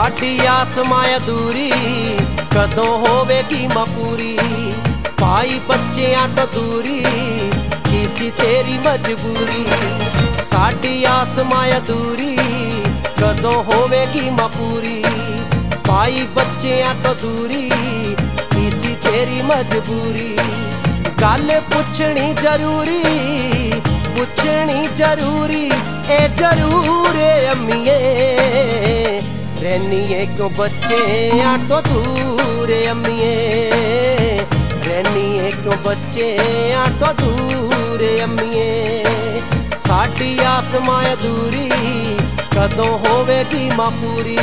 साडी आस मां अधूरी कदों होवेगी मां पूरी। पाई बच्चियां तो दूरी किसी तेरी मजबूरी। साडी आस मां अधूरी कदों होवेगी मां पूरी। पाई बच्चियां तो दूरी किसी तेरी मजबूरी। गल पुछनी जरूरी, पुछनी जरूरी ए जरूर अम्मीए। रहनी क्यों बच्चियां तो दूर अम्मीए। रहनी क्यों बच्चियां तो दूर अम्मीए। साडी आस मां अधूरी कदों होवेगी मां पूरी।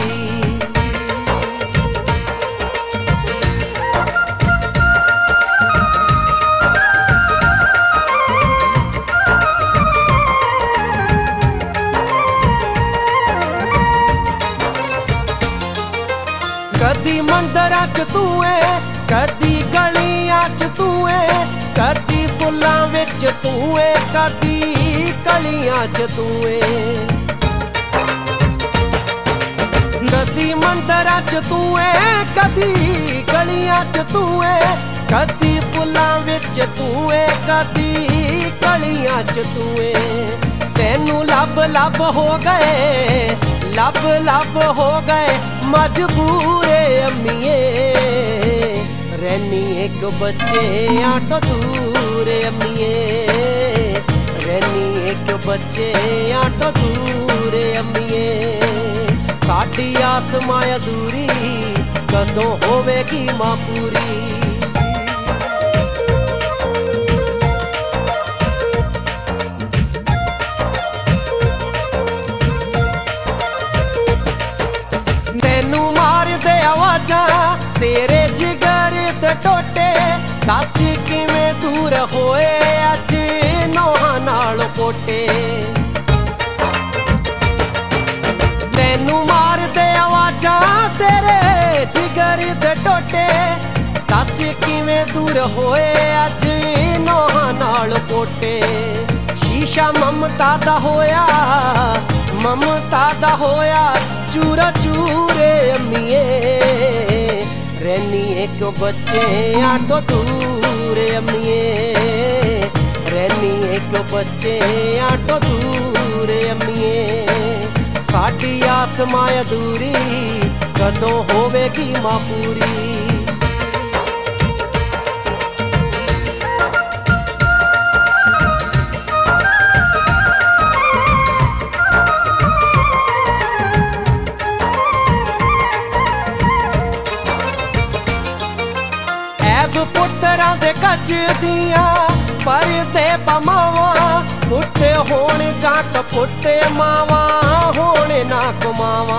कदी मंदरां च तू है, कदी गलियां च तू है, कदी फुल्लां विच तू है, कदी गलियां च तू है। कदी मंदरां च तू है, कदी गलियां च तू है, कदी फुल्लां विच तू है, कदी गलियां च तू है। तैनू लब लब हो गए, लब लब हो गए मजबूर अम्मीए। रहनी एक बच्चियां तो दूर अम्मीए। रहनी एक बच्चियां तो दूर अम्मीए। साडी आस मां अधूरी कदों होवेगी मां पूरी। तैनू मार दे आवाज़ां तेरे जिगर दे टोटे। दस किवें दूर होए अज नौहां नाल पोटे। तैनू मार दे आवाज़ां तेरे जिगर दे टोटे। दस किवें दूर होए अज नौहां नाल पोटे। शीशा ममता दा होया, ममता दा होया चूरा चूरे अम्मीए। रहनी क्यों बच्चियां तो दूर अम्मीए। रहनी क्यों बच्चियां तो दूर अम्मीए। साडी आस मां अधूरी कदों होवेगी मां पूरी। पुत्तरां दे कज दियां परदे पमावां। पुट्टे होने जाट पुट्टे मावां होने ना कमावां।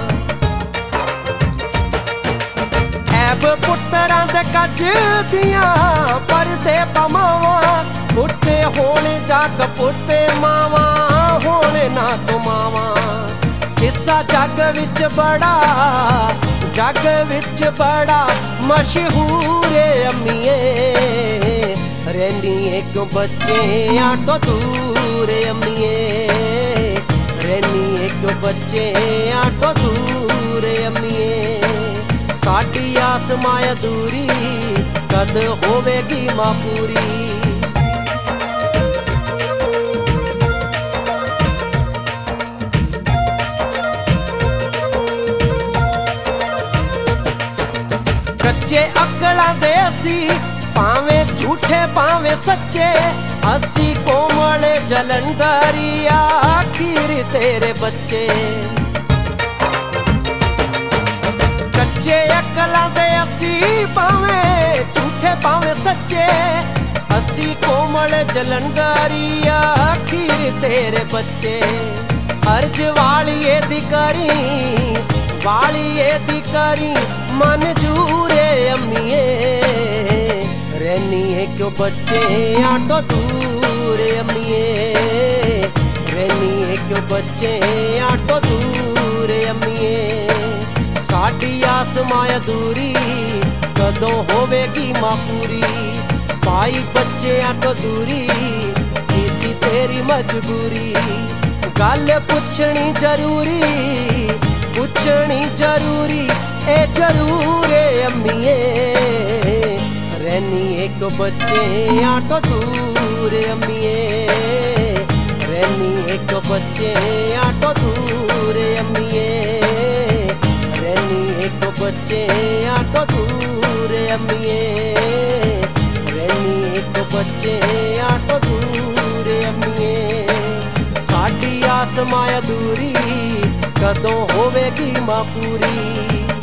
ऐब पुत्तरां दे कज दियां परदे पमावां। पुट्टे होने जाट पुट्टे मावां होने ना कमावां। किस्सा जग विच बड़ा, जग विच बड़ा मशहूर अम्मीए। रहनी क्यों बच्चियां तो दूर अम्मीए। रहनी क्यों बच्चियां तो दूर अम्मीए। साडी आस मां अधूरी कद होवेगी मां पूरी। कच्चे अकलां दे असी भावें झूठे भावें सच्चे। असी कोमले जलंधरी आखिर तेरे बच्चे। कच्चे अकलां दे असी भावें झूठे भावें सच्चे। असी कोमले जलंधरी आखिर तेरे बच्चे। अर्ज वालिए दी करी, वालिए दी करी मंजूर अम्मीए। रहनी क्यों बच्चियां तो दूर अम्मीए। रहनी क्यों बच्चियां तो दूर अम्मीए। साडी आस मां अधूरी कदों होवेगी मां पूरी। पाई बच्चियां तो दूरी किसी तेरी मजबूरी। गल पुछनी जरूरी, पुछनी जरूरी ए जरूर अम्मीए, रहनी एक बच्चे आटो दूर अम्मीए, रहनी एक बच्चे आटो दूर अम्मीए, रहनी एक बच्चे आटो दूर अम्मीए, रहनी एक बच्चे आटो दूर अम्मीए। साडी आस माया दूरी कदों होवेगी मां पूरी।